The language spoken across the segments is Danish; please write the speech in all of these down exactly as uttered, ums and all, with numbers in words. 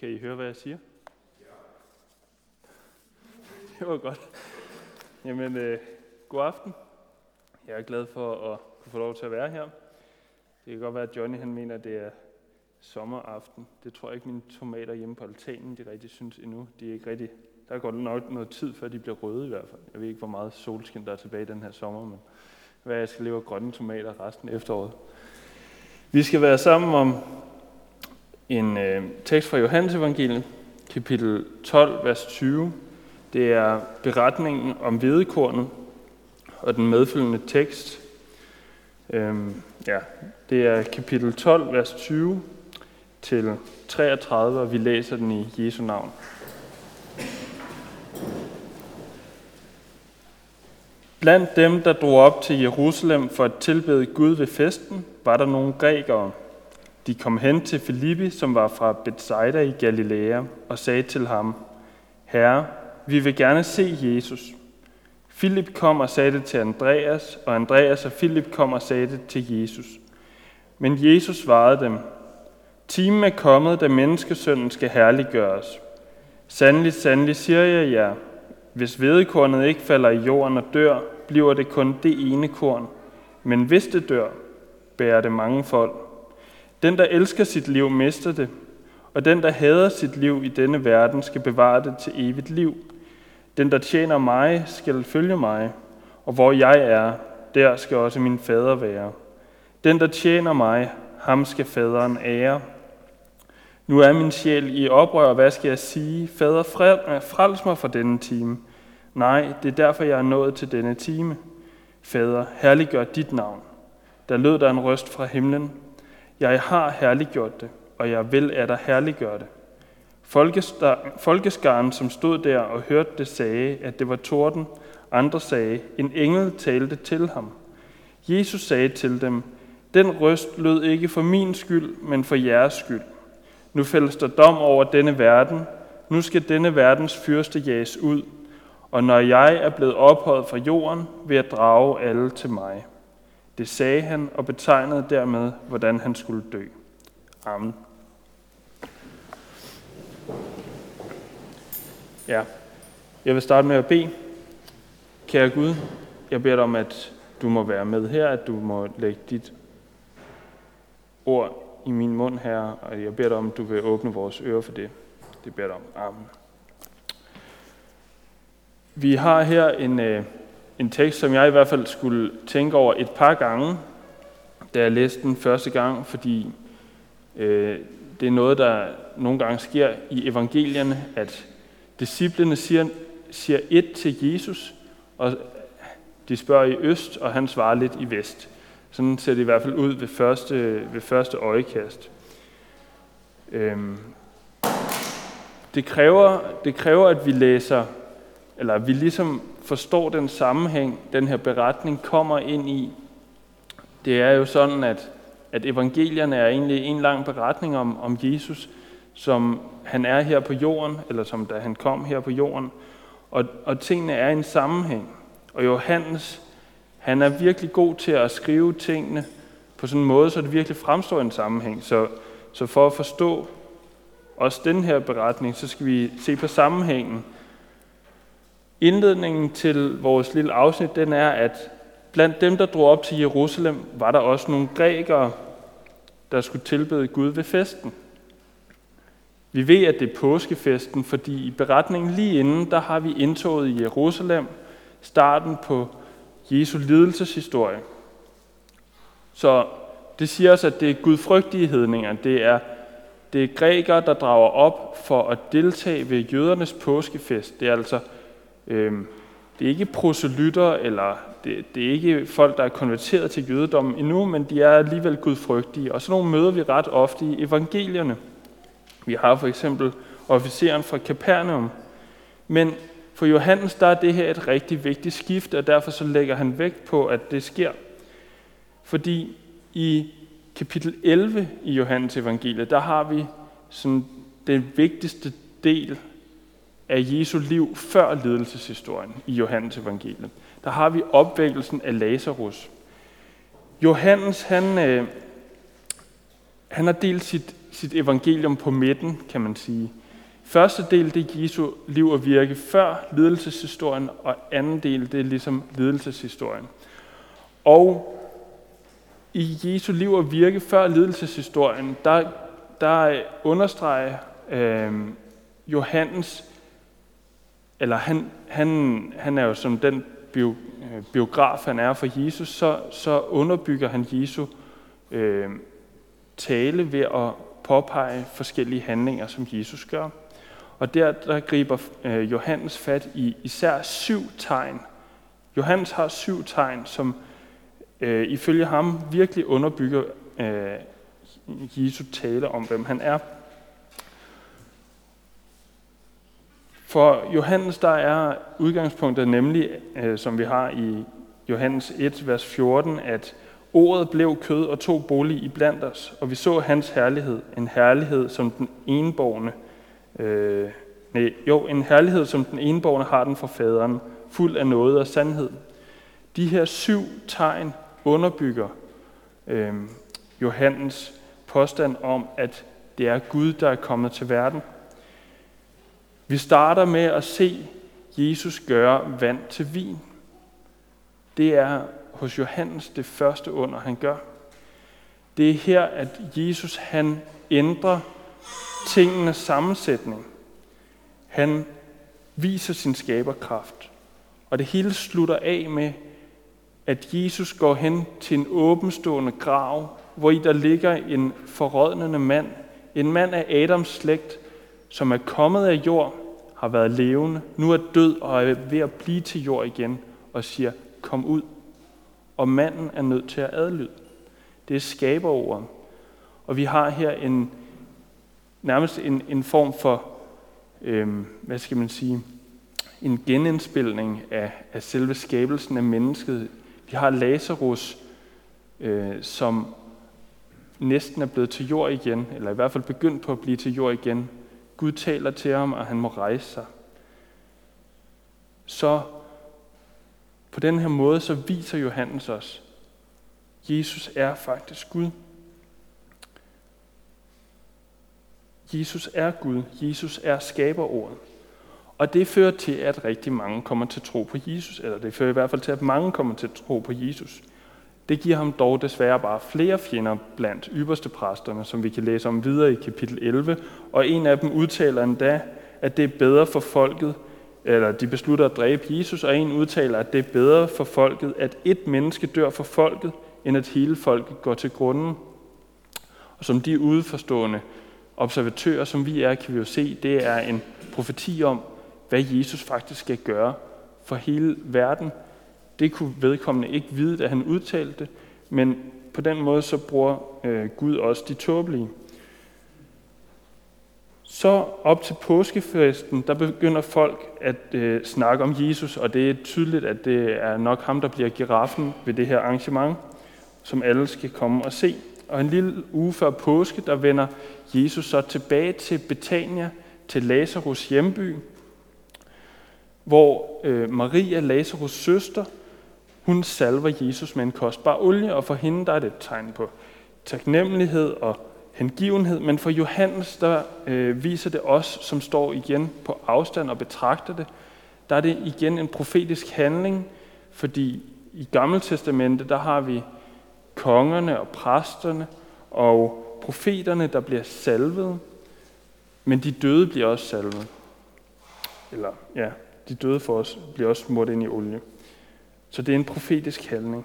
Kan I høre, hvad jeg siger? Det var godt. Jamen, øh, god aften. Jeg er glad for at få lov til at være her. Det kan godt være, at Johnny han mener, at det er sommeraften. Det tror jeg ikke, mine tomater hjemme på altanen, de rigtig synes endnu. De er ikke rigtig. Der går nok noget tid, før de bliver røde i hvert fald. Jeg ved ikke, hvor meget solskin der er tilbage i den her sommer, men hvad jeg skal leve af grønne tomater resten af efteråret. Vi skal være sammen om en øh, tekst fra Johannes Evangeliet, kapitel tolv, vers tyve. Det er beretningen om hvedekornet og den medfølgende tekst. Øhm, ja, det er kapitel tolv, vers tyve til treogtredive, og vi læser den i Jesu navn. Blandt dem, der drog op til Jerusalem for at tilbede Gud ved festen, var der nogle grækere. De kom hen til Filippi, som var fra Bethsaida i Galilea, og sagde til ham, Herre, vi vil gerne se Jesus. Filip kom og sagde det til Andreas, og Andreas og Filip kom og sagde det til Jesus. Men Jesus svarede dem, timen er kommet, da menneskesønnen skal herliggøres. Sandelig, sandelig siger jeg jer, hvis hvedekornet ikke falder i jorden og dør, bliver det kun det ene korn. Men hvis det dør, bærer det mange folk. Den, der elsker sit liv, mister det, og den, der hader sit liv i denne verden, skal bevare det til evigt liv. Den, der tjener mig, skal følge mig, og hvor jeg er, der skal også min fader være. Den, der tjener mig, ham skal faderen ære. Nu er min sjæl i oprør, hvad skal jeg sige? Fader, frels mig fra denne time. Nej, det er derfor, jeg er nået til denne time. Fader, herliggør dit navn. Der lød der en røst fra himlen. Jeg har herliggjort det, og jeg vil at der herliggøre det. Folkeskaren, som stod der og hørte det, sagde, at det var torden. Andre sagde, en engel talte til ham. Jesus sagde til dem, den røst lød ikke for min skyld, men for jeres skyld. Nu fældes der dom over denne verden. Nu skal denne verdens fyrste jages ud. Og når jeg er blevet ophøjet fra jorden, vil jeg drage alle til mig. Det sagde han og betegnede dermed, hvordan han skulle dø. Amen. Ja, jeg vil starte med at bede. Kære Gud, jeg beder dig om, at du må være med her, at du må lægge dit ord i min mund her, og jeg beder dig om, at du vil åbne vores ører for det. Det beder dig om. Amen. Vi har her en, øh, en tekst, som jeg i hvert fald skulle tænke over et par gange, da jeg læste den første gang, fordi øh, det er noget, der nogle gange sker i evangelierne, at disciplene siger, siger et til Jesus, og de spørger i øst, og han svarer lidt i vest. Sådan ser det i hvert fald ud ved første, ved første øjekast. Øhm, det, kræver, det kræver, at vi læser, eller at vi ligesom forstår den sammenhæng, den her beretning kommer ind i. Det er jo sådan, at, at evangelierne er egentlig en lang beretning om, om Jesus, som han er her på jorden, eller som da han kom her på jorden. Og, og tingene er i en sammenhæng. Og Johannes, han er virkelig god til at skrive tingene på sådan en måde, så det virkelig fremstår i en sammenhæng. Så, så for at forstå også den her beretning, så skal vi se på sammenhængen. Indledningen til vores lille afsnit, den er, at blandt dem, der drog op til Jerusalem, var der også nogle grækere, der skulle tilbede Gud ved festen. Vi ved, at det er påskefesten, fordi i beretningen lige inden, der har vi indtoget i Jerusalem, starten på Jesu lidelseshistorie. Så det siger os, at det er gudfrygtige hedninger. Det er, det er grækere, der drager op for at deltage ved jødernes påskefest. Det er altså øh, det er ikke proselytter, eller det, det er ikke folk, der er konverteret til jødedommen endnu, men de er alligevel gudfrygtige. Og sådan nogle møder vi ret ofte i evangelierne. Vi har for eksempel officeren fra Kapernaum. Men for Johannes, der er det her et rigtig vigtigt skift, og derfor så lægger han vægt på, at det sker. Fordi i kapitel elleve i Johannes evangeliet, der har vi sådan den vigtigste del af Jesu liv før lidelseshistorien i Johannes evangeliet. Der har vi opvækkelsen af Lazarus. Johannes, han, øh, han har delt sit sit evangelium på midten, kan man sige. Første del, det er Jesu liv og virke før lidelseshistorien, og anden del, det er ligesom lidelseshistorien. Og i Jesu liv og virke før lidelseshistorien, der, der understreger øh, Johannes, eller han, han, han er jo som den bio, biograf, han er for Jesus, så, så underbygger han Jesu øh, tale ved at påpege forskellige handlinger, som Jesus gør. Og der, der griber øh, Johannes fat i især syv tegn. Johannes har syv tegn, som øh, ifølge ham virkelig underbygger øh, Jesu tale om, hvem han er. For Johannes, der er udgangspunktet nemlig, øh, som vi har i Johannes et, vers fjorten, at ordet blev kød og tog bolig iblandt os, og vi så hans herlighed, en herlighed som den enbårne, øh, nej, jo, en herlighed som den enbårne har den fra faderen, fuld af nåde og sandhed. De her syv tegn underbygger øh, Johannes påstand om, at det er Gud, der er kommet til verden. Vi starter med at se Jesus gøre vand til vin. Det er hos Johannes det første under, han gør. Det er her, at Jesus han ændrer tingenes sammensætning. Han viser sin skaberkraft. Og det hele slutter af med, at Jesus går hen til en åbenstående grav, hvor i der ligger en forrådnende mand. En mand af Adams slægt, som er kommet af jord, har været levende, nu er død og er ved at blive til jord igen, og siger, kom ud. Og manden er nødt til at adlyde. Det er skaberordet. Og vi har her en nærmest en, en form for, øhm, hvad skal man sige, en genindspilning af, af selve skabelsen af mennesket. Vi har Lazarus, øh, som næsten er blevet til jord igen, eller i hvert fald begyndt på at blive til jord igen. Gud taler til ham, og han må rejse sig. Så på den her måde, så viser Johannes os, Jesus er faktisk Gud. Jesus er Gud. Jesus er skaberordet. Og det fører til, at rigtig mange kommer til tro på Jesus, eller det fører i hvert fald til, at mange kommer til tro på Jesus. Det giver ham dog desværre bare flere fjender blandt ypperstepræsterne, som vi kan læse om videre i kapitel elleve, og en af dem udtaler endda, at det er bedre for folket, eller de beslutter at dræbe Jesus, og en udtaler, at det er bedre for folket, at et menneske dør for folket, end at hele folket går til grunden. Og som de udeforstående observatører, som vi er, kan vi jo se, det er en profeti om, hvad Jesus faktisk skal gøre for hele verden. Det kunne vedkommende ikke vide, da han udtalte det, men på den måde så bruger øh, Gud også de tåbelige. Så op til påskefesten, der begynder folk at øh, snakke om Jesus, og det er tydeligt, at det er nok ham, der bliver giraffen ved det her arrangement, som alle skal komme og se. Og en lille uge før påske, der vender Jesus så tilbage til Betania, til Lazarus hjemby, hvor øh, Maria, Lazarus' søster, hun salver Jesus med en kostbar olie, og for hende der er det et tegn på taknemmelighed og hengivenhed, men for Johannes, der øh, viser det os, som står igen på afstand og betragter det, der er det igen en profetisk handling, fordi i Gamle Testamente, der har vi kongerne og præsterne og profeterne, der bliver salvet, men de døde bliver også salvet. Eller ja, de døde for os bliver også smurt ind i olie. Så det er en profetisk handling.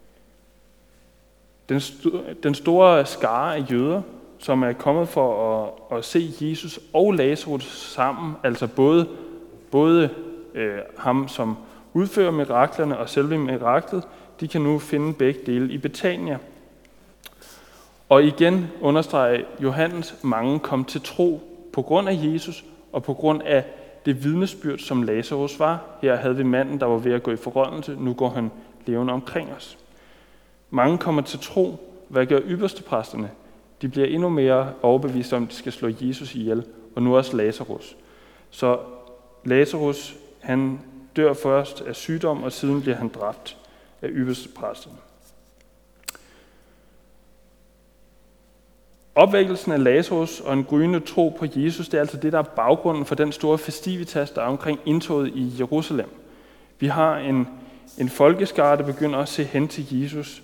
Den, st- den store skare af jøder, som er kommet for at, at se Jesus og Lazarus sammen, altså både, både øh, ham, som udfører miraklerne og selve miraklet, de kan nu finde begge dele i Betania. Og igen understreger Johannes, mange kom til tro på grund af Jesus og på grund af det vidnesbyrd, som Lazarus var. Her havde vi manden, der var ved at gå i forrådnelse. Nu går han levende omkring os. Mange kommer til tro. Hvad gør ypperstepræsterne? De bliver endnu mere overbevist om, at de skal slå Jesus ihjel, og nu også Lazarus. Så Lazarus, han dør først af sygdom, og siden bliver han dræbt af ypperstepræsterne. Opvækkelsen af Lazarus og en gryende tro på Jesus, det er altså det, der er baggrunden for den store festivitas, der er omkring indtoget i Jerusalem. Vi har en, en folkeskare, der begynder at se hen til Jesus.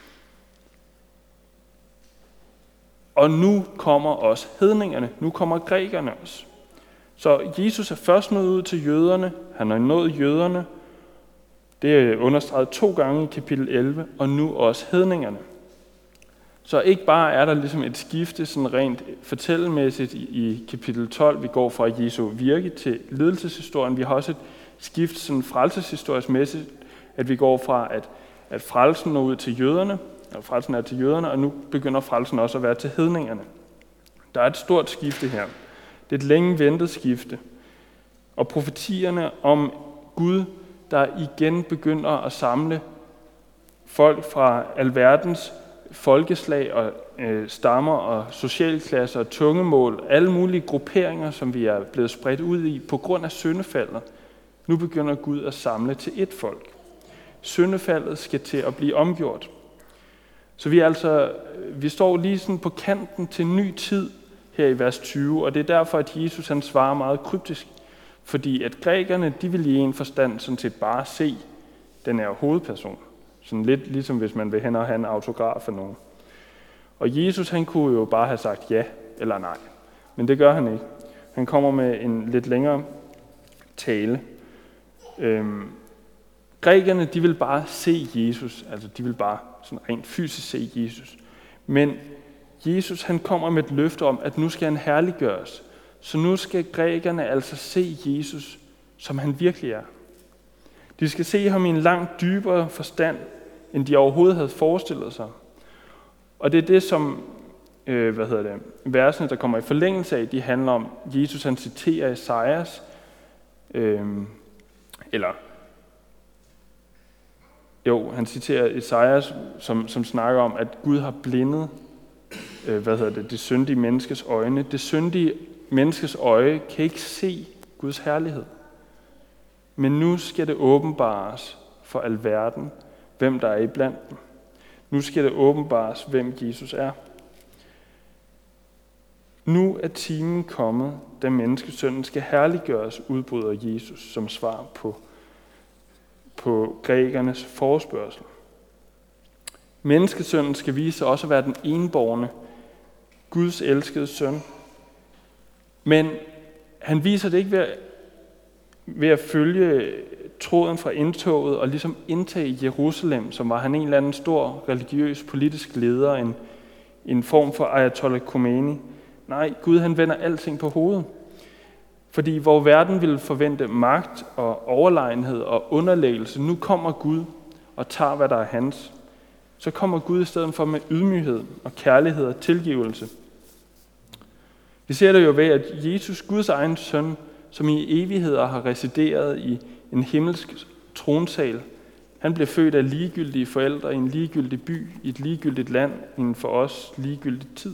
Og nu kommer også hedningerne, nu kommer grækerne også. Så Jesus er først nået ud til jøderne, han har nået jøderne, det er understreget to gange i kapitel elleve, og nu også hedningerne. Så ikke bare er der ligesom et skifte sådan rent fortællemæssigt i kapitel tolv, vi går fra Jesu virke til lidelseshistorien, vi har også et skift sådan frelseshistorisk mæssigt, at vi går fra at, at frelsen når ud til jøderne, og frelsen er til jøderne, og nu begynder frelsen også at være til hedningerne. Der er et stort skifte her. Det er et længe ventet skifte. Og profetierne om Gud, der igen begynder at samle folk fra alverdens folkeslag og øh, stammer og socialklasser og tungemål, alle mulige grupperinger, som vi er blevet spredt ud i på grund af syndefaldet. Nu begynder Gud at samle til ét folk. Syndefaldet skal til at blive omgjort. Så vi altså, vi står lige sådan på kanten til en ny tid her i vers tyve, og det er derfor, at Jesus han svarer meget kryptisk. Fordi at grækerne, de vil i en forstand sådan set bare se den her hovedperson. Sådan lidt ligesom hvis man vil hen og have en autograf af nogen. Og Jesus han kunne jo bare have sagt ja eller nej, men det gør han ikke. Han kommer med en lidt længere tale. Øhm, grækerne, de vil bare se Jesus, altså de vil bare sådan rent fysisk se Jesus. Men Jesus han kommer med et løfte om, at nu skal han herliggøres. Så nu skal grækerne altså se Jesus, som han virkelig er. De skal se ham i en langt dybere forstand, end de overhovedet havde forestillet sig. Og det er det, som øh, hvad hedder det, versene, der kommer i forlængelse af, de handler om. Jesus han citerer Esajas, øh, eller jo, han citerer Esajas, som, som snakker om, at Gud har blindet øh, hvad hedder det, det syndige menneskes øjne. Det syndige menneskes øje kan ikke se Guds herlighed. Men nu skal det åbenbares for alverden, hvem der er iblandt dem. Nu skal det åbenbares, hvem Jesus er. Nu er timen kommet, da menneskesønnen skal herliggøres, udbryder Jesus som svar på, på grækernes forespørgsel. Menneskesønnen skal vise også at være den enbårne, Guds elskede søn. Men han viser det ikke ved, ved at følge tråden fra indtoget og ligesom indtage Jerusalem, som var han en eller anden stor religiøs politisk leder, en, en form for Ayatollah Khomeini. Nej, Gud han vender alting på hovedet. Fordi hvor verden ville forvente magt og overlegenhed og underlæggelse, nu kommer Gud og tager, hvad der er hans. Så kommer Gud i stedet for med ydmyghed og kærlighed og tilgivelse. Vi ser det jo ved, at Jesus, Guds egen søn, som i evigheder har resideret i en himmelsk tronsal, han blev født af ligegyldige forældre i en ligegyldig by, i et ligegyldigt land, i en for os ligegyldig tid.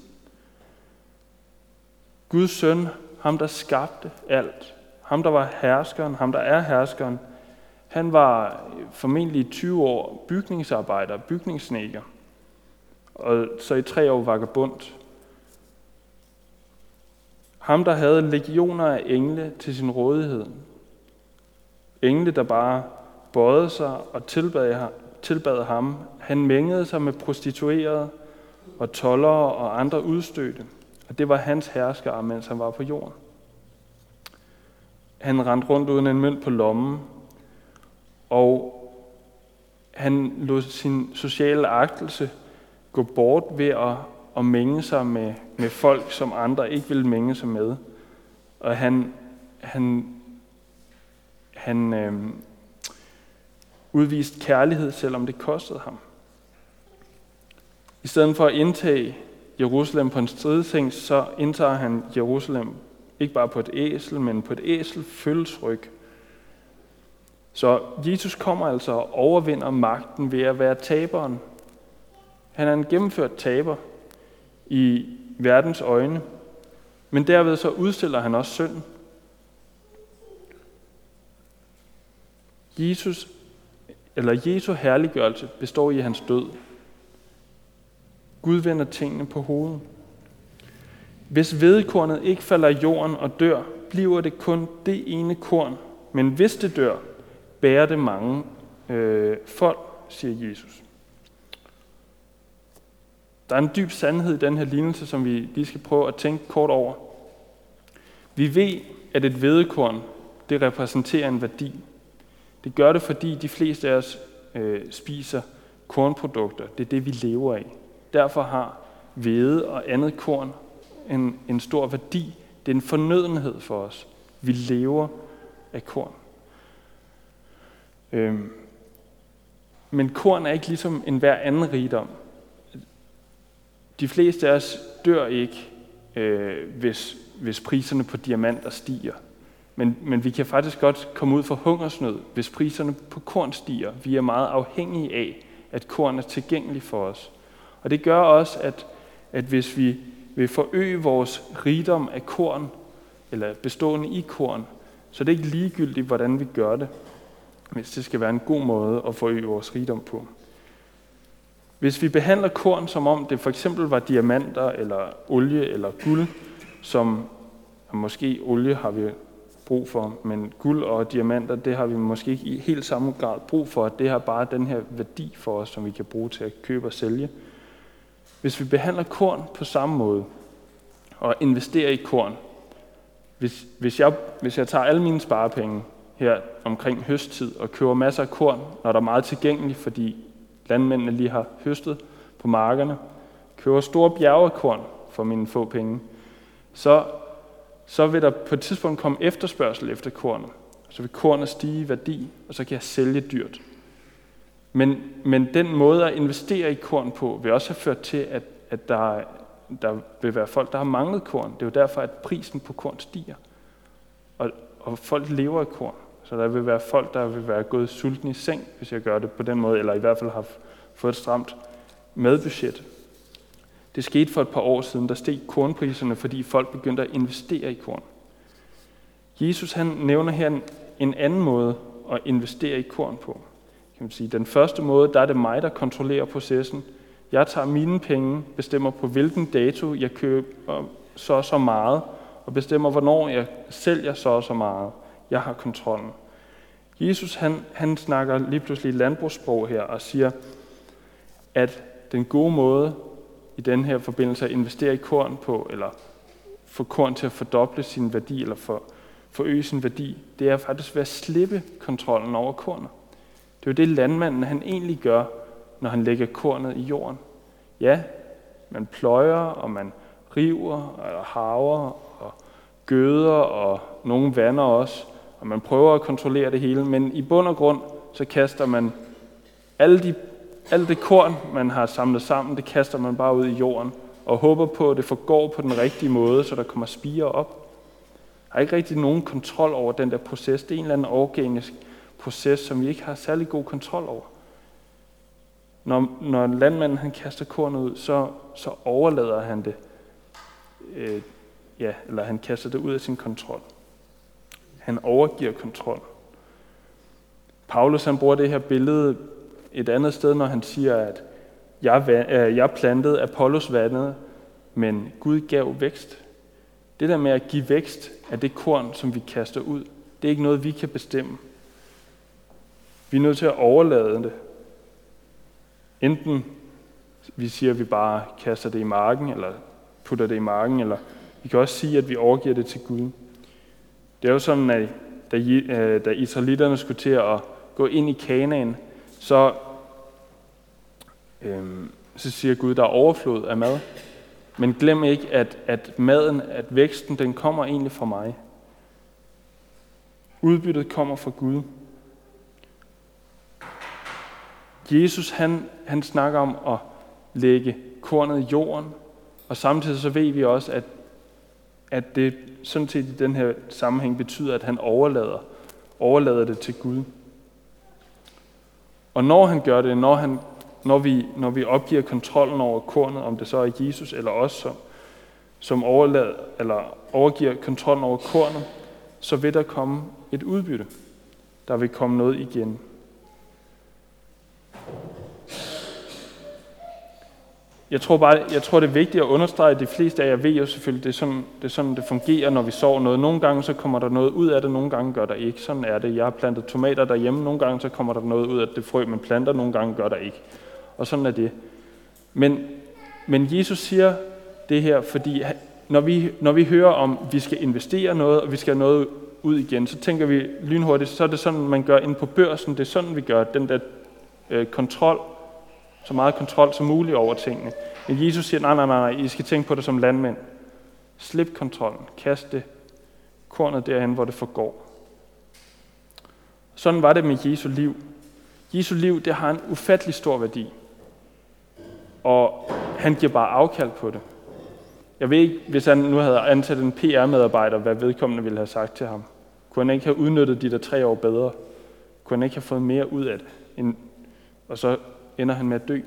Guds søn, ham der skabte alt, ham der var herskeren, ham der er herskeren, han var formentlig i tyve år bygningsarbejder, bygningssnedker, og så i tre år vagabond. Ham, der havde legioner af engle til sin rådighed. Engle, der bare bøjede sig og tilbad, tilbad ham. Han mængede sig med prostituerede og toldere og andre udstødte. Og det var hans herskere, mens han var på jorden. Han rendte rundt uden en mønt på lommen, og han lod sin sociale agtelse gå bort ved at, at mænge sig med, med folk, som andre ikke ville mænge sig med. Og han, han, han øh, udviste kærlighed, selvom det kostede ham. I stedet for at indtage Jerusalem på en stridseng, så indtager han Jerusalem ikke bare på et æsel, men på et æsel følgesryg. Så Jesus kommer altså og overvinder magten ved at være taberen. Han er en gennemført taber i verdens øjne, men derved så udstiller han også synden. Jesus, eller Jesu herliggørelse består i hans død. Gud vender tingene på hovedet. Hvis hvedekornet ikke falder i jorden og dør, bliver det kun det ene korn. Men hvis det dør, bærer det mange øh, folk, siger Jesus. Der er en dyb sandhed i den her lignelse, som vi lige skal prøve at tænke kort over. Vi ved, at et hvedekorn, det repræsenterer en værdi. Det gør det, fordi de fleste af os øh, spiser kornprodukter. Det er det, vi lever af. Derfor har hvede og andet korn en, en stor værdi. Det er en fornødenhed for os. Vi lever af korn. Øhm. Men korn er ikke ligesom enhver anden rigdom. De fleste af os dør ikke, øh, hvis, hvis priserne på diamanter stiger. Men, men vi kan faktisk godt komme ud for hungersnød, hvis priserne på korn stiger. Vi er meget afhængige af, at korn er tilgængelig for os. Og det gør også, at, at hvis vi vil forøge vores rigdom af korn, eller bestående i korn, så er det ikke ligegyldigt, hvordan vi gør det, hvis det skal være en god måde at forøge vores rigdom på. Hvis vi behandler korn, som om det for eksempel var diamanter, eller olie, eller guld, som måske olie har vi brug for, men guld og diamanter, det har vi måske ikke i helt samme grad brug for. Det har bare den her værdi for os, som vi kan bruge til at købe og sælge. Hvis vi behandler korn på samme måde, og investerer i korn, hvis, hvis, jeg, hvis jeg tager alle mine sparepenge her omkring høsttid og køber masser af korn, når der er meget tilgængeligt, fordi landmændene lige har høstet på markerne, køber store bjerge af korn for mine få penge, så, så vil der på et tidspunkt komme efterspørgsel efter kornet. Så vil kornet stige i værdi, og så kan jeg sælge dyrt. Men, men den måde at investere i korn på, vil også have ført til, at, at der, der vil være folk, der har manglet korn. Det er jo derfor, at prisen på korn stiger. Og, og folk lever af korn. Så der vil være folk, der vil være gået sultne i seng, hvis jeg gør det på den måde, eller i hvert fald har fået et stramt madbudget. Det skete for et par år siden, der steg kornpriserne, fordi folk begyndte at investere i korn. Jesus han nævner her en, en anden måde at investere i korn på. Kan man sige. Den første måde, der er det mig, der kontrollerer processen. Jeg tager mine penge, bestemmer på hvilken dato jeg køber så og så meget, og bestemmer, hvornår jeg sælger så og så meget. Jeg har kontrollen. Jesus han, han snakker lige pludselig landbrugssprog her og siger, at den gode måde i den her forbindelse at investere i korn på, eller få korn til at fordoble sin værdi, eller for, forøge sin værdi, det er faktisk ved at slippe kontrollen over kornet. Det er jo det landmanden han egentlig gør, når han lægger kornet i jorden. Ja, man pløjer, og man river, eller harver, og gøder, og nogle vander også, og man prøver at kontrollere det hele, men i bund og grund, så kaster man alle de, alle det korn, man har samlet sammen, det kaster man bare ud i jorden, og håber på, at det forgår på den rigtige måde, så der kommer spirer op. Der er ikke rigtig nogen kontrol over den der proces. Det er en eller anden organisk proces, som vi ikke har særlig god kontrol over. Når, når landmanden han kaster kornet ud, så, så overlader han det, øh, ja, eller han kaster det ud af sin kontrol. Han overgiver kontrol. Paulus han bruger det her billede et andet sted, når han siger, at jeg, øh, jeg plantede, Apollos vandede, men Gud gav vækst. Det der med at give vækst af det korn, som vi kaster ud, det er ikke noget, vi kan bestemme. Vi er nødt til at overlade det. Enten vi siger, at vi bare kaster det i marken, eller putter det i marken, eller vi kan også sige, at vi overgiver det til Gud. Det er jo sådan, at da, da israelitterne skulle til at gå ind i Kanaan, så, øhm, så siger Gud, der er overflod af mad. Men glem ikke, at, at maden, at væksten, den kommer egentlig fra mig. Udbyttet kommer fra Gud. Jesus, han, han snakker om at lægge kornet i jorden, og samtidig så ved vi også, at, at det sådan set i den her sammenhæng betyder, at han overlader, overlader det til Gud. Og når han gør det, når, han, når, vi, når vi opgiver kontrollen over kornet, om det så er Jesus eller os, som, som overlader, eller overgiver kontrollen over kornet, så vil der komme et udbytte. Der vil komme noget igen. jeg tror bare, jeg tror det er vigtigt at understrege, at de fleste af jer ved jo selvfølgelig, det er, sådan, det er sådan, det fungerer, når vi sår noget. Nogle gange så kommer der noget ud af det, nogle gange gør der ikke. Sådan er det. Jeg har plantet tomater derhjemme, nogle gange så kommer der noget ud af det frø, man planter, nogle gange gør der ikke. Og sådan er det. Men, men Jesus siger det her, fordi når vi, når vi hører om, at vi skal investere noget, og vi skal have noget ud igen, så tænker vi lynhurtigt, så er det sådan, man gør ind på børsen. Det er sådan, vi gør den der øh, kontrol, så meget kontrol som muligt over tingene. Men Jesus siger, nej, nej, nej, I skal tænke på det som landmænd. Slip kontrollen. Kast det kornet derhen, hvor det forgår. Sådan var det med Jesu liv. Jesu liv, det har en ufattelig stor værdi. Og han giver bare afkald på det. Jeg ved ikke, hvis han nu havde ansat en P R-medarbejder, hvad vedkommende ville have sagt til ham. Kunne han ikke have udnyttet de der tre år bedre? Kunne han ikke have fået mere ud af det? End, og så ender han med at dø.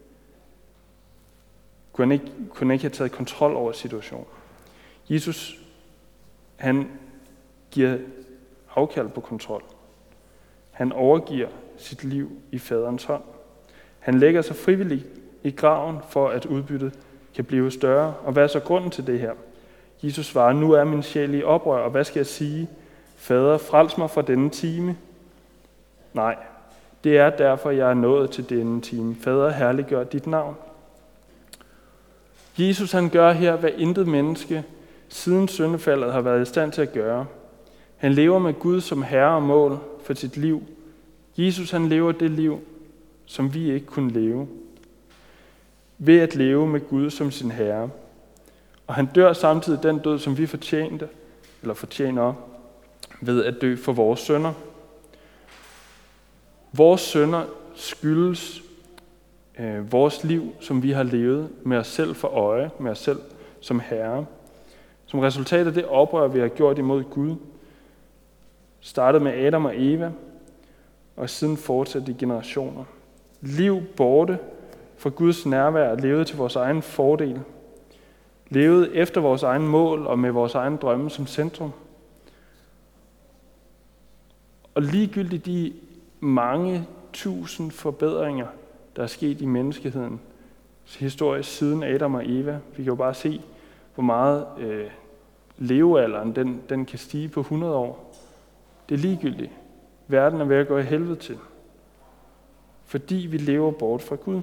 Kunne han ikke, kunne han ikke have taget kontrol over situationen? Jesus, han giver afkald på kontrol. Han overgiver sit liv i faderens hånd. Han lægger sig frivilligt i graven, for at udbyttet kan blive større. Og hvad er så grunden til det her? Jesus svarer, nu er min sjæl i oprør, og hvad skal jeg sige? Fader, frels mig fra denne time. Nej, det er derfor, jeg er nået til denne time. Fader, herliggør dit navn. Jesus han gør her, hvad intet menneske siden syndefaldet har været i stand til at gøre. Han lever med Gud som herre og mål for sit liv. Jesus han lever det liv, som vi ikke kunne leve. Ved at leve med Gud som sin herre. Og han dør samtidig den død, som vi fortjente, eller fortjener, ved at dø for vores synder. Vores synder skyldes øh, vores liv, som vi har levet med os selv for øje, med os selv som herre. Som resultat af det oprør, vi har gjort imod Gud, startede med Adam og Eva, og siden fortsatte i generationer. Liv borte fra Guds nærvær, levet til vores egen fordel, levet efter vores egen mål og med vores egen drømme som centrum. Og ligegyldigt de mange tusind forbedringer, der er sket i menneskehedens historie siden Adam og Eva. Vi kan jo bare se, hvor meget øh, levealderen den, den kan stige på hundrede år. Det er ligegyldigt. Verden er ved at gå i helvede til. Fordi vi lever bort fra Gud.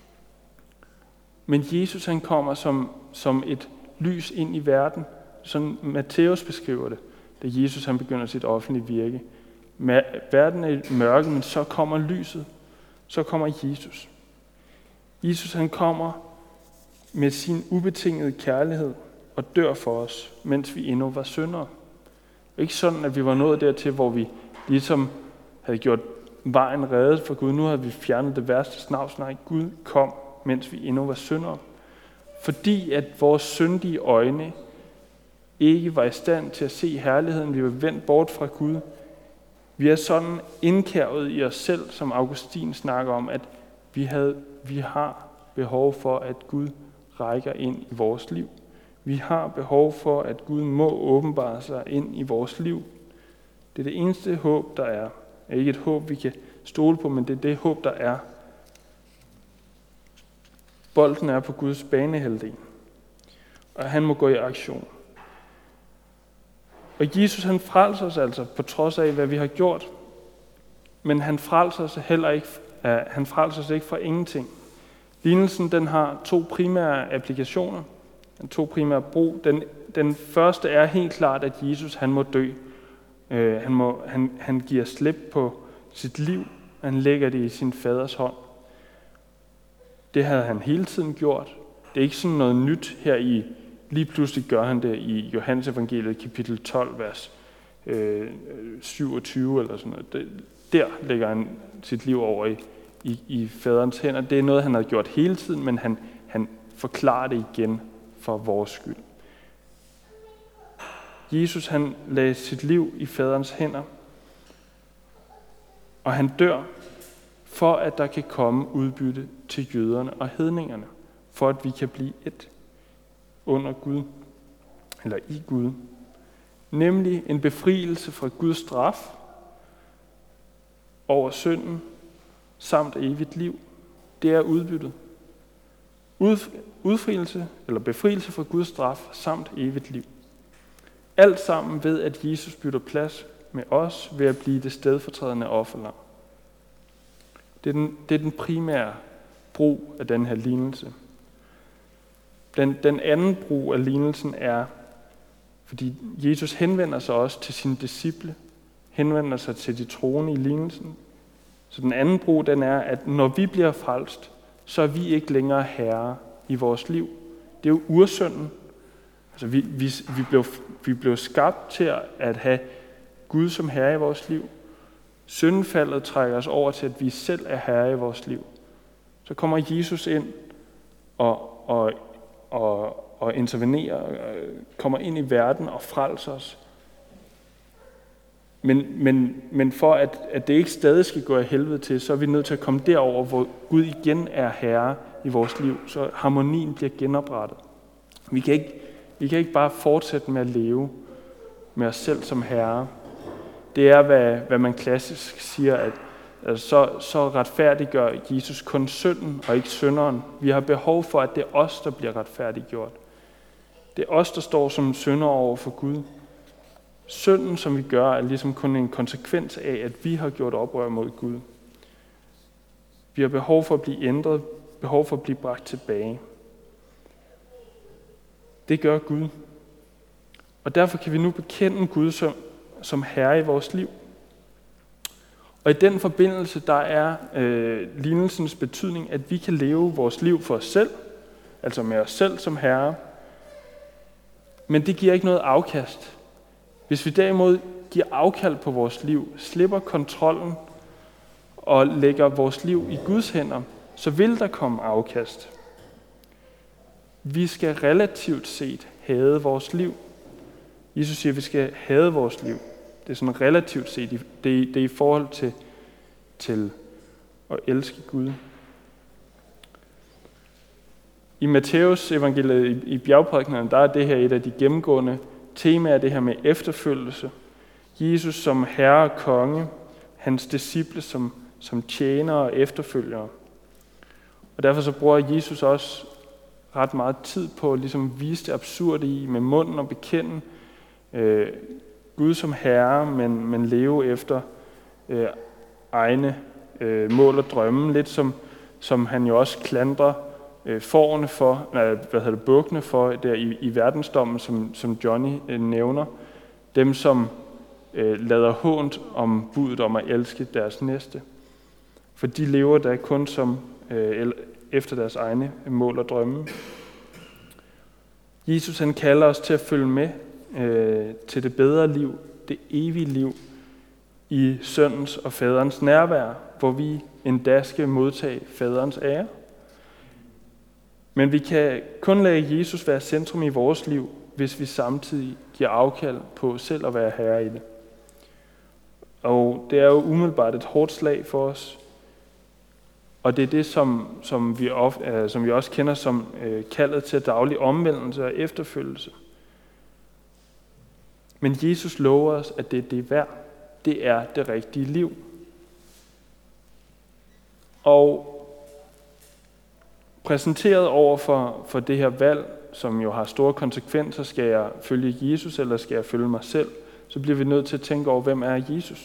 Men Jesus han kommer som, som et lys ind i verden. Sådan Matthæus beskriver det, da Jesus han begynder sit offentlige virke. Verden er i mørke, men så kommer lyset. Så kommer Jesus. Jesus han kommer med sin ubetingede kærlighed og dør for os, mens vi endnu var syndere. Ikke sådan, at vi var nået dertil, hvor vi ligesom havde gjort vejen reddet for Gud. Nu havde vi fjernet det værste snavs. Nej, Gud kom, mens vi endnu var syndere. Fordi at vores syndige øjne ikke var i stand til at se herligheden. Vi var vendt bort fra Gud. Vi er sådan indkærvet i os selv, som Augustin snakker om, at vi, havde, vi har behov for, at Gud rækker ind i vores liv. Vi har behov for, at Gud må åbenbare sig ind i vores liv. Det er det eneste håb, der er. Det er ikke et håb, vi kan stole på, men det er det håb, der er. Bolden er på Guds banehalvdel, og han må gå i aktion. Og Jesus han frelser os altså, på trods af, hvad vi har gjort. Men han frelser os heller ikke, uh, han frelser os ikke fra ingenting. Lignelsen den har to primære applikationer, to primære brug. Den, den første er helt klart, at Jesus han må dø. Uh, han, må, han, han giver slip på sit liv. Han lægger det i sin faders hånd. Det havde han hele tiden gjort. Det er ikke sådan noget nyt her i. Lige pludselig gør han det i Johannes evangeliet kapitel tolv, vers øh, syvogtyve eller sådan noget. Det, der lægger han sit liv over i, i, i faderens hænder. Det er noget, han har gjort hele tiden, men han, han forklarer det igen for vores skyld. Jesus han lagde sit liv i faderens hænder, og han dør for, at der kan komme udbytte til jøderne og hedningerne, for at vi kan blive et under Gud, eller i Gud. Nemlig en befrielse fra Guds straf over synden, samt evigt liv. Det er udbyttet. udfrielse eller befrielse fra Guds straf samt evigt liv. Alt sammen ved, at Jesus bytter plads med os ved at blive det stedfortrædende offerlam. Det er den, det er den primære brug af den her lignelse. Den, den anden brug af lignelsen er, fordi Jesus henvender sig også til sine disciple, henvender sig til de troende i lignelsen. Så den anden brug, den er, at når vi bliver frelst, så er vi ikke længere herre i vores liv. Det er jo ursynden. Altså vi, vi, vi, blev, vi blev skabt til at have Gud som herre i vores liv. Syndefaldet trækker os over til, at vi selv er herre i vores liv. Så kommer Jesus ind og, og, og, og intervenerer, kommer ind i verden og frelser os. Men, men, men for at, at det ikke stadig skal gå af helvede til, så er vi nødt til at komme derover, hvor Gud igen er herre i vores liv, så harmonien bliver genoprettet. Vi kan ikke, vi kan ikke bare fortsætte med at leve med os selv som herre. Det er, hvad, hvad man klassisk siger, at altså, så, så retfærdiggør Jesus kun synden og ikke synderen. Vi har behov for, at det er os, der bliver retfærdiggjort. Det er os, der står som syndere over for Gud. Synden, som vi gør, er ligesom kun en konsekvens af, at vi har gjort oprør mod Gud. Vi har behov for at blive ændret, behov for at blive bragt tilbage. Det gør Gud. Og derfor kan vi nu bekende Gud som, som herre i vores liv. Og i den forbindelse, der er øh, lignelsens betydning, at vi kan leve vores liv for os selv, altså med os selv som herre. Men det giver ikke noget afkast. Hvis vi derimod giver afkald på vores liv, slipper kontrollen og lægger vores liv i Guds hænder, så vil der komme afkast. Vi skal relativt set hade vores liv. Jesus siger, at vi skal hade vores liv. Det er sådan relativt set. Det er, det er i forhold til, til at elske Gud. I Matthæus evangeliet, i, i bjergprædikenerne, der er det her et af de gennemgående temaer, det her med efterfølgelse. Jesus som herre og konge, hans disciple som, som tjenere og efterfølgere. Og derfor så bruger Jesus også ret meget tid på at ligesom vise det absurde i med munden og bekende øh, Gud som herre, men, men leve efter øh, egne øh, mål og drømme, lidt som, som han jo også klandrer øh, forerne for, nej, hvad hedder det, bukkene for der i, i verdensdommen, som, som Johnny øh, nævner. Dem, som øh, lader hånt om budet om at elske deres næste. For de lever da kun som øh, efter deres egne mål og drømme. Jesus han kalder os til at følge med øh, til det bedre liv, det evige liv, i søndens og faderens nærvær, hvor vi endda skal modtage faderens ære. Men vi kan kun lade Jesus være centrum i vores liv, hvis vi samtidig giver afkald på selv at være herre i det. Og det er jo umiddelbart et hårdt slag for os. Og det er det, som, som, vi, ofte, som vi også kender som øh, kaldet til daglig omvendelse og efterfølgelse. Men Jesus lover os, at det er det værd. Det er det rigtige liv. Og præsenteret over for, for det her valg, som jo har store konsekvenser, skal jeg følge Jesus, eller skal jeg følge mig selv, så bliver vi nødt til at tænke over, hvem er Jesus?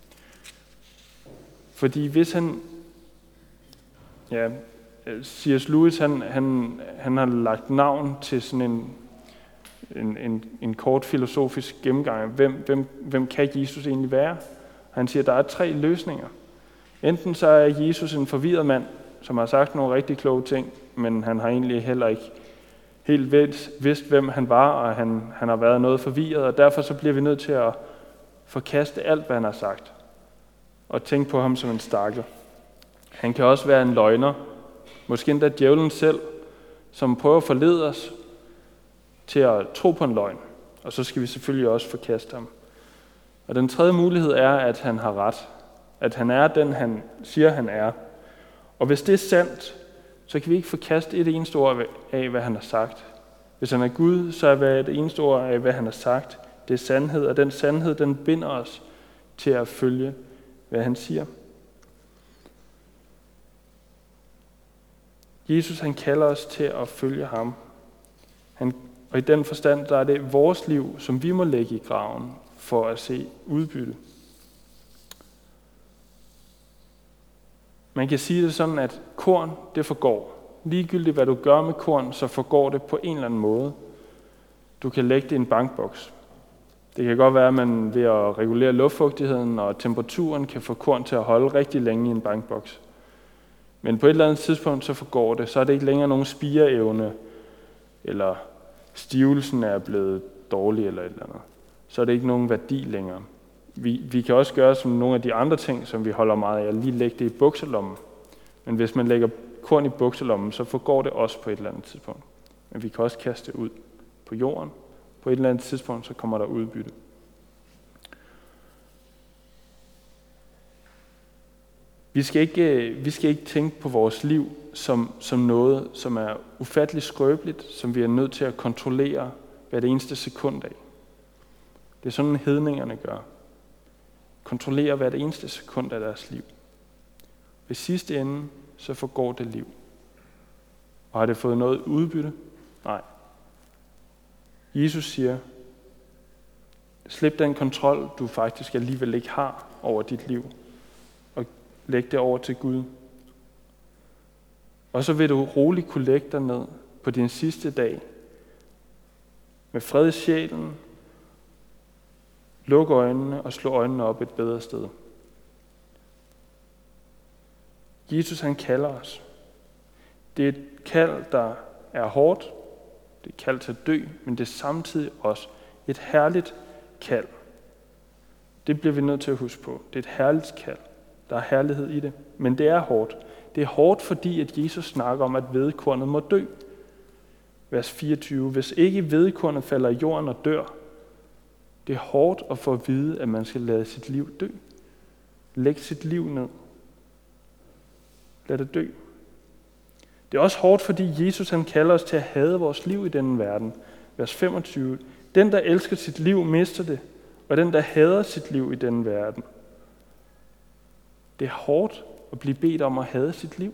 Fordi hvis han, ja, C S Lewis, han, han, han har lagt navn til sådan en, en, en, en kort filosofisk gennemgang af, hvem, hvem, hvem kan Jesus egentlig være? Han siger, at der er tre løsninger. Enten så er Jesus en forvirret mand, som har sagt nogle rigtig kloge ting, men han har egentlig heller ikke helt vidst, hvem han var, og han, han har været noget forvirret, og derfor så bliver vi nødt til at forkaste alt, hvad han har sagt, og tænke på ham som en stakkel. Han kan også være en løgner, måske endda djævlen selv, som prøver at forlede os til at tro på en løgn, og så skal vi selvfølgelig også forkaste ham. Og den tredje mulighed er, at han har ret, at han er den, han siger, han er. Og hvis det er sandt, så kan vi ikke forkaste et eneste ord af, hvad han har sagt. Hvis han er Gud, så er et eneste ord af, hvad han har sagt. Det er sandhed, og den sandhed, den binder os til at følge, hvad han siger. Jesus han kalder os til at følge ham. Han, og i den forstand, der er det vores liv, som vi må lægge i graven for at se udbytte. Man kan sige det sådan, at korn, det forgår. Ligegyldigt hvad du gør med korn, så forgår det på en eller anden måde. Du kan lægge det i en bankboks. Det kan godt være, at man ved at regulere luftfugtigheden og temperaturen kan få korn til at holde rigtig længe i en bankboks. Men på et eller andet tidspunkt, så forgår det. Så er det ikke længere nogen spireevne, eller stivelsen er blevet dårlig eller et eller andet. Så er det ikke nogen værdi længere. Vi, vi kan også gøre som nogle af de andre ting, som vi holder meget af, at lige lægge det i bukselommen. Men hvis man lægger korn i bukselommen, så forgår det også på et eller andet tidspunkt. Men vi kan også kaste det ud på jorden. På et eller andet tidspunkt, så kommer der udbytte. Vi skal ikke, vi skal ikke tænke på vores liv som, som noget, som er ufatteligt skrøbeligt, som vi er nødt til at kontrollere hver det eneste sekund af. Det er sådan, hedningerne gør. Kontrollere hver det eneste sekund af deres liv. Ved sidste ende, så forgår det liv. Og har det fået noget udbytte? Nej. Jesus siger, slip den kontrol, du faktisk alligevel ikke har over dit liv, og læg det over til Gud. Og så vil du roligt kunne lægge dig ned på din sidste dag, med fred i sjælen, luk øjnene og slå øjnene op et bedre sted. Jesus han kalder os. Det er et kald, der er hårdt. Det er et kald til at dø, men det er samtidig også et herligt kald. Det bliver vi nødt til at huske på. Det er et herligt kald. Der er herlighed i det, men det er hårdt. Det er hårdt, fordi at Jesus snakker om, at hvedekornet må dø. Vers fireogtyve. Hvis ikke hvedekornet falder i jorden og dør, det er hårdt at få at vide, at man skal lade sit liv dø. Læg sit liv ned. Lad det dø. Det er også hårdt, fordi Jesus han kalder os til at hade vores liv i denne verden. Vers femogtyve. Den, der elsker sit liv, mister det, og den, der hader sit liv i denne verden. Det er hårdt at blive bedt om at hade sit liv.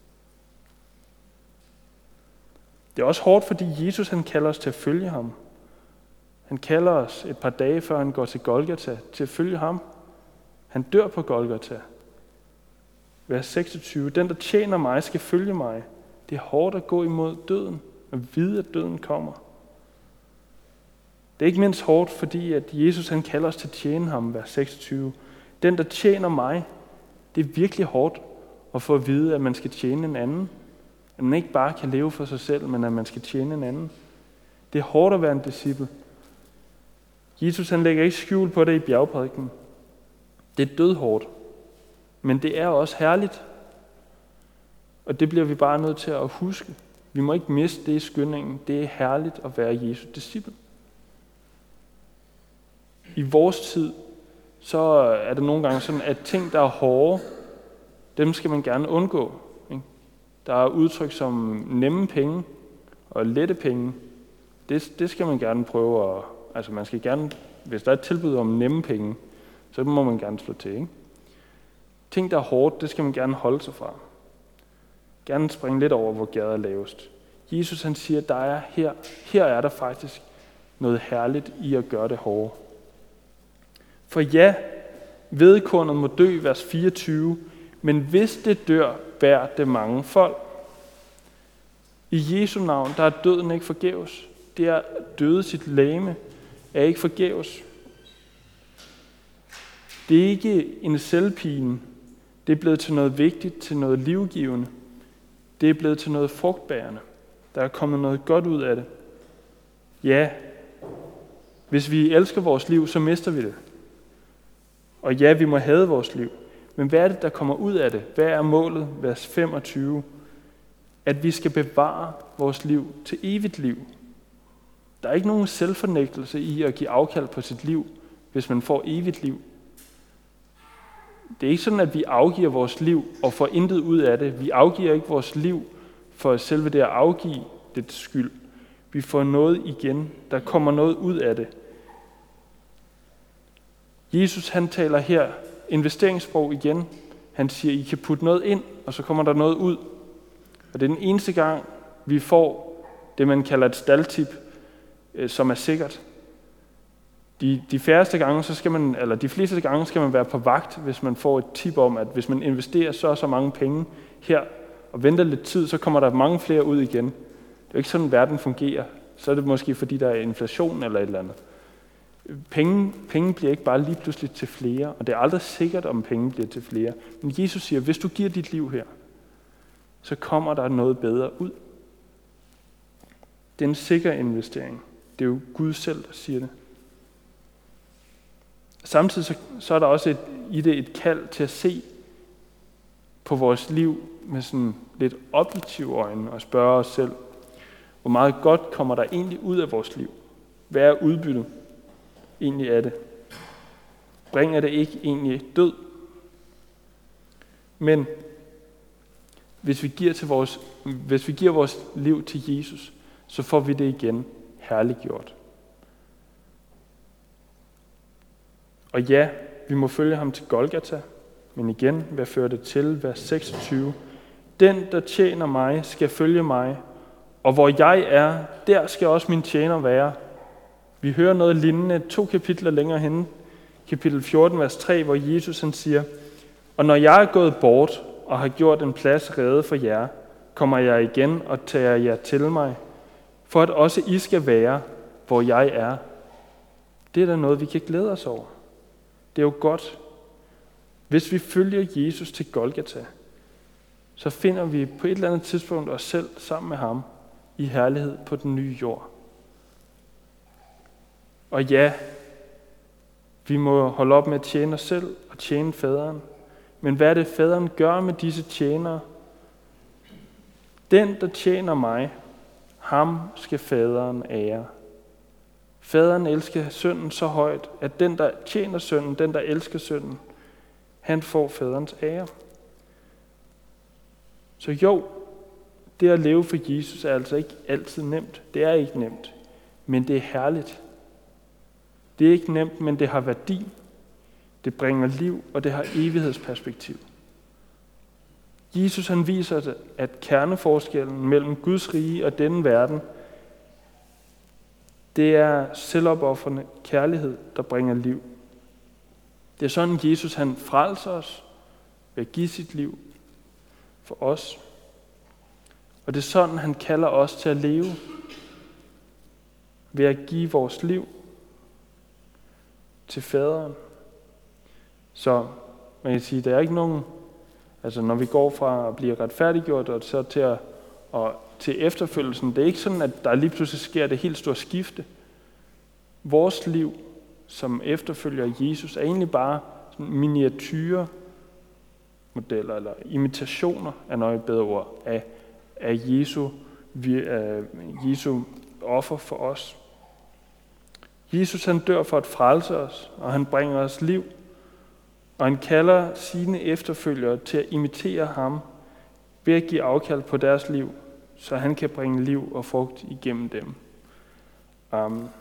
Det er også hårdt, fordi Jesus han kalder os til at følge ham. Han kalder os et par dage før han går til Golgata til at følge ham. Han dør på Golgata. Vers seksogtyve. Den, der tjener mig, skal følge mig. Det er hårdt at gå imod døden og vide, at døden kommer. Det er ikke mindst hårdt, fordi at Jesus han kalder os til at tjene ham. Vers seksogtyve. Den, der tjener mig, det er virkelig hårdt at få at vide, at man skal tjene en anden. At man ikke bare kan leve for sig selv, men at man skal tjene en anden. Det er hårdt at være en disciple. Jesus han lægger ikke skjul på det i bjergprædiken. Det er dødhårdt. Men det er også herligt. Og det bliver vi bare nødt til at huske. Vi må ikke miste det i skyndingen. Det er herligt at være Jesu disciple. I vores tid, så er det nogle gange sådan, at ting, der er hårde, dem skal man gerne undgå. Ikke? Der er udtryk som nemme penge og lette penge. Det, det skal man gerne prøve at... Altså man skal gerne, hvis der er et tilbud om nemme penge, så må man gerne slå til. Ikke? Ting, der er hårdt, det skal man gerne holde sig fra. Gerne springe lidt over, hvor gærdet er lavest. Jesus han siger, der er her, her er der faktisk noget herligt i at gøre det hårde. For ja, hvedekornet må dø, vers fireogtyve, men hvis det dør, bærer det mange folk. I Jesu navn, der er døden ikke forgæves. Det er døde sit legeme, er ikke forgæves. Det er ikke en selvpine. Det er blevet til noget vigtigt, til noget livgivende. Det er blevet til noget frugtbærende. Der er kommet noget godt ud af det. Ja, hvis vi elsker vores liv, så mister vi det. Og ja, vi må hade vores liv. Men hvad er det, der kommer ud af det? Hvad er målet? Vers femogtyve. At vi skal bevare vores liv til evigt liv. Der er ikke nogen selvfornægtelse i at give afkald på sit liv, hvis man får evigt liv. Det er ikke sådan, at vi afgiver vores liv og får intet ud af det. Vi afgiver ikke vores liv for selve det at afgive det skyld. Vi får noget igen. Der kommer noget ud af det. Jesus han taler her investeringssprog igen. Han siger, I kan putte noget ind, og så kommer der noget ud. Og det er den eneste gang, vi får det, man kalder et staldtip, som er sikkert. De, de færreste gange, så skal man, eller de fleste gange skal man være på vagt, hvis man får et tip om, at hvis man investerer så og så mange penge her, og venter lidt tid, så kommer der mange flere ud igen. Det er jo ikke sådan, verden fungerer. Så er det måske, fordi der er inflation eller et eller andet. Penge, penge bliver ikke bare lige pludselig til flere, og det er aldrig sikkert, om penge bliver til flere. Men Jesus siger, hvis du giver dit liv her, så kommer der noget bedre ud. Det er en sikker investering. Det er jo Gud selv, der siger det. Samtidig så, så er der også et, i det et kald til at se på vores liv med sådan lidt objektive øjne og spørge os selv, hvor meget godt kommer der egentlig ud af vores liv? Hvad er udbyttet egentlig af det? Bringer det ikke egentlig død? Men hvis vi giver, til vores, hvis vi giver vores liv til Jesus, så får vi det igen herliggjort. Og ja, vi må følge ham til Golgata, men igen, hvad fører det til? Vers seksogtyve. Den, der tjener mig, skal følge mig, og hvor jeg er, der skal også min tjener være. Vi hører noget lignende to kapitler længere henne, kapitel fjorten, vers tre, hvor Jesus han siger, og når jeg er gået bort og har gjort en plads rede for jer, kommer jeg igen og tager jer til mig, for at også I skal være, hvor jeg er. Det er da noget, vi kan glæde os over. Det er jo godt. Hvis vi følger Jesus til Golgata, så finder vi på et eller andet tidspunkt os selv sammen med ham i herlighed på den nye jord. Og ja, vi må holde op med at tjene os selv og tjene faderen. Men hvad er det, faderen gør med disse tjenere? Den, der tjener mig, ham skal faderen ære. Faderen elsker sønnen så højt, at den, der tjener sønnen, den, der elsker sønnen, han får faderens ære. Så jo, det at leve for Jesus er altså ikke altid nemt. Det er ikke nemt, men det er herligt. Det er ikke nemt, men det har værdi. Det bringer liv, og det har evighedsperspektiv. Jesus han viser, at kerneforskellen mellem Guds rige og denne verden, det er selvopofrende kærlighed, der bringer liv. Det er sådan, Jesus han frelser os ved at give sit liv for os. Og det er sådan, han kalder os til at leve ved at give vores liv til faderen. Så man kan sige, der er ikke nogen, altså når vi går fra at blive retfærdiggjort og så til, at, og til efterfølgelsen, det er ikke sådan, at der lige pludselig sker det helt store skifte. Vores liv som efterfølger Jesus er egentlig bare sådan miniatyre modeller eller imitationer er nok et bedre ord af, af Jesu, af Jesu offer for os. Jesus han dør for at frelse os, og han bringer os liv, og han kalder sine efterfølgere til at imitere ham ved at give afkald på deres liv, så han kan bringe liv og frugt igennem dem. Amen.